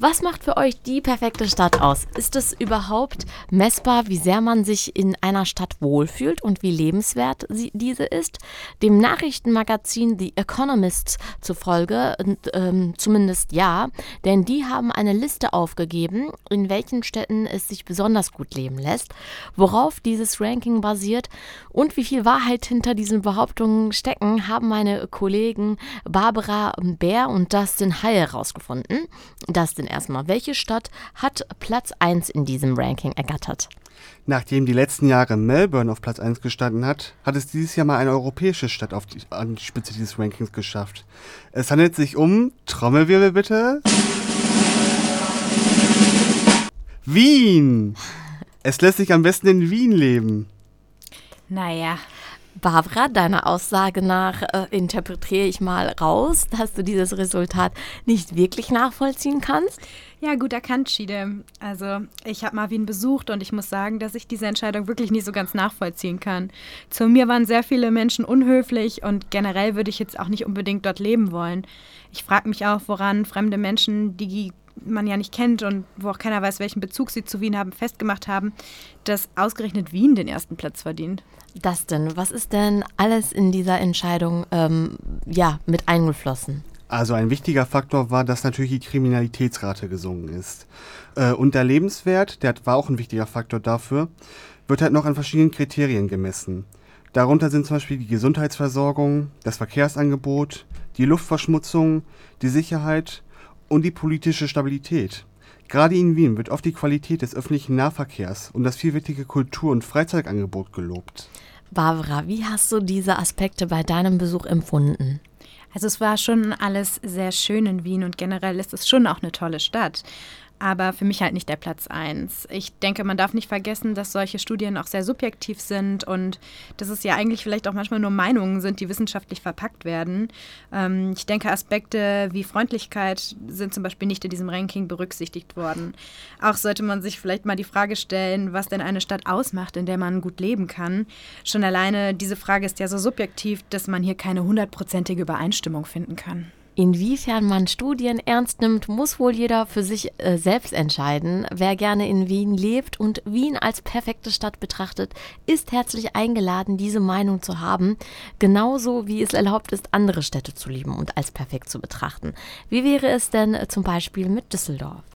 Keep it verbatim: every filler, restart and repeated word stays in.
Was macht für euch die perfekte Stadt aus? Ist es überhaupt messbar, wie sehr man sich in einer Stadt wohlfühlt und wie lebenswert sie, diese ist? Dem Nachrichtenmagazin The Economist zufolge ähm, zumindest ja, denn die haben eine Liste aufgegeben, in welchen Städten es sich besonders gut leben lässt, worauf dieses Ranking basiert und wie viel Wahrheit hinter diesen Behauptungen stecken, haben meine Kollegen Barbara Bär und Dustin Heil herausgefunden. Dustin erstmal, welche Stadt hat Platz eins in diesem Ranking ergattert? Nachdem die letzten Jahre Melbourne auf Platz eins gestanden hat, hat es dieses Jahr mal eine europäische Stadt auf die, an die Spitze dieses Rankings geschafft. Es handelt sich um, Trommelwirbel bitte, Wien! Es lässt sich am besten in Wien leben. Naja. Barbara, deiner Aussage nach äh, interpretiere ich mal raus, dass du dieses Resultat nicht wirklich nachvollziehen kannst. Ja, gut erkannt, Schiede. Also ich habe mal Wien besucht und ich muss sagen, dass ich diese Entscheidung wirklich nicht so ganz nachvollziehen kann. Zu mir waren sehr viele Menschen unhöflich und generell würde ich jetzt auch nicht unbedingt dort leben wollen. Ich frage mich auch, woran fremde Menschen, die man ja nicht kennt und wo auch keiner weiß, welchen Bezug sie zu Wien haben, festgemacht haben, dass ausgerechnet Wien den ersten Platz verdient. Dustin, was ist denn alles in dieser Entscheidung ähm, ja, mit eingeflossen? Also ein wichtiger Faktor war, dass natürlich die Kriminalitätsrate gesunken ist. Äh, und der Lebenswert, der war auch ein wichtiger Faktor dafür, wird halt noch an verschiedenen Kriterien gemessen. Darunter sind zum Beispiel die Gesundheitsversorgung, das Verkehrsangebot, die Luftverschmutzung, die Sicherheit und die politische Stabilität. Gerade in Wien wird oft die Qualität des öffentlichen Nahverkehrs und das vielfältige Kultur- und Freizeitangebot gelobt. Barbara, wie hast du diese Aspekte bei deinem Besuch empfunden? Also es war schon alles sehr schön in Wien und generell ist es schon auch eine tolle Stadt. Aber für mich halt nicht der Platz eins. Ich denke, man darf nicht vergessen, dass solche Studien auch sehr subjektiv sind und dass es ja eigentlich vielleicht auch manchmal nur Meinungen sind, die wissenschaftlich verpackt werden. Ähm, ich denke, Aspekte wie Freundlichkeit sind zum Beispiel nicht in diesem Ranking berücksichtigt worden. Auch sollte man sich vielleicht mal die Frage stellen, was denn eine Stadt ausmacht, in der man gut leben kann. Schon alleine diese Frage ist ja so subjektiv, dass man hier keine hundertprozentige Übereinstimmung finden kann. Inwiefern man Studien ernst nimmt, muss wohl jeder für sich äh, selbst entscheiden. Wer gerne in Wien lebt und Wien als perfekte Stadt betrachtet, ist herzlich eingeladen, diese Meinung zu haben. Genauso wie es erlaubt ist, andere Städte zu lieben und als perfekt zu betrachten. Wie wäre es denn äh, zum Beispiel mit Düsseldorf?